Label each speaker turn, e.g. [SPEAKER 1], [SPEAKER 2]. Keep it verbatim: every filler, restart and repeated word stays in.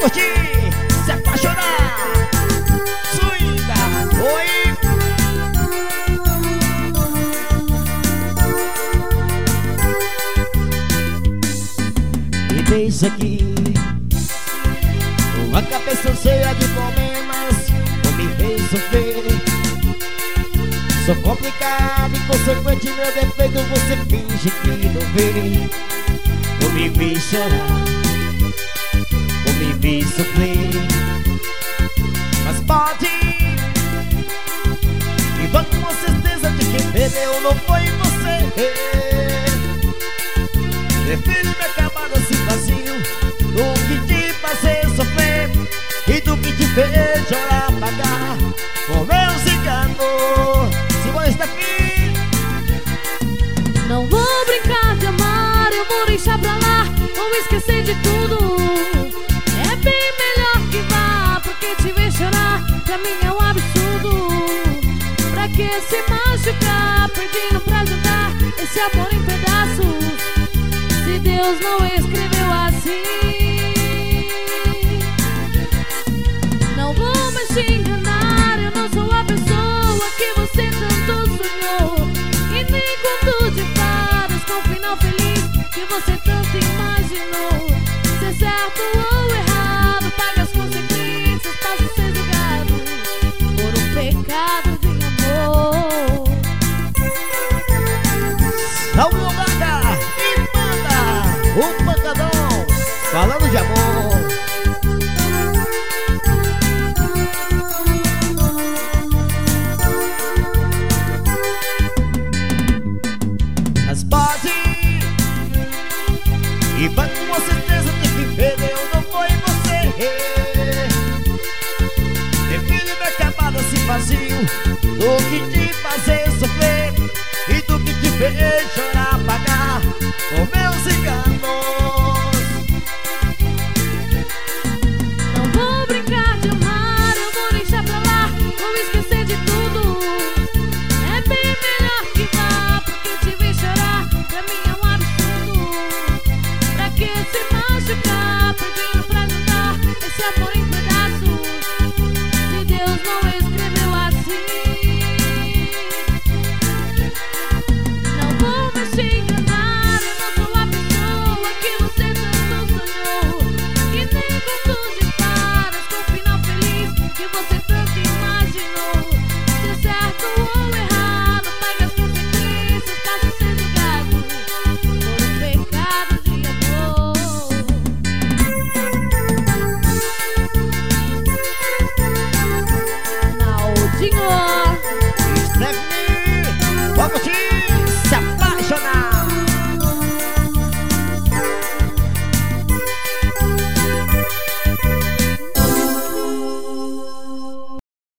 [SPEAKER 1] curtir, se apaixonar. Swinga, oi. Me deixa aqui, uma cabeça cheia de problemas, vou me resolver. Sou complicado e consequente, meu defeito você finge que não vê. Vou me ver chorar, vou me ver sofrer, mas pode e vá com a certeza de que perdeu não foi você. Prefiro me acabar assim vazio do que te fazer sofrer e do que te ver chorar, pagar com meus enganos. Simone está aqui.
[SPEAKER 2] Não vou brincar de amar, eu vou deixar pra lá, vou esquecer de tudo. É bem melhor que vá, porque te ver chorar pra mim é um absurdo. Pra que se machucar, pedindo pra ajudar esse amor em pedaços, se Deus não escreveu assim? Não vou mais te enganar, eu não sou a pessoa que você tanto sonhou, e nem conto de fadas com final feliz que você tanto imaginou. Se é certo ou errado, paga as consequências, passa a ser julgado por um pecado de amor.
[SPEAKER 1] Salve o Braga e manda o pancadão falando de amor. Mas pode e vai com a certeza de que perdeu não foi você. Prefiro me acabar assim vazio do que te fazer sofrer e do que te ver chorar.